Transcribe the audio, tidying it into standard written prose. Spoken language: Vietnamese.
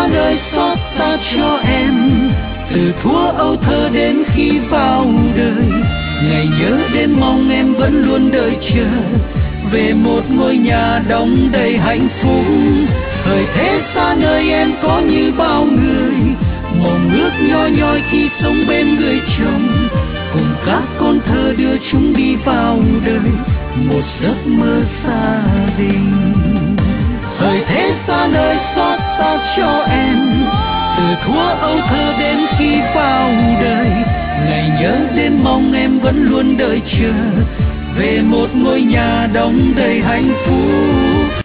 đời xót xa cho em. Từ thuở âu thơ đến khi vào đời, ngày nhớ đến mong em vẫn luôn đợi chờ về một ngôi nhà đong đầy hạnh phúc. Thời thế xa nơi em có như bao người, mong ước nhỏ nhoi khi sống bên người chồng, cùng các con thơ đưa chúng đi vào đời một giấc mơ gia đình. Thời thế xa nơi xót xa cho em, từ thuở âu thơ đến khi vào đời, ngày nhớ đến mong em vẫn luôn đợi chờ về một ngôi nhà đong đầy hạnh phúc.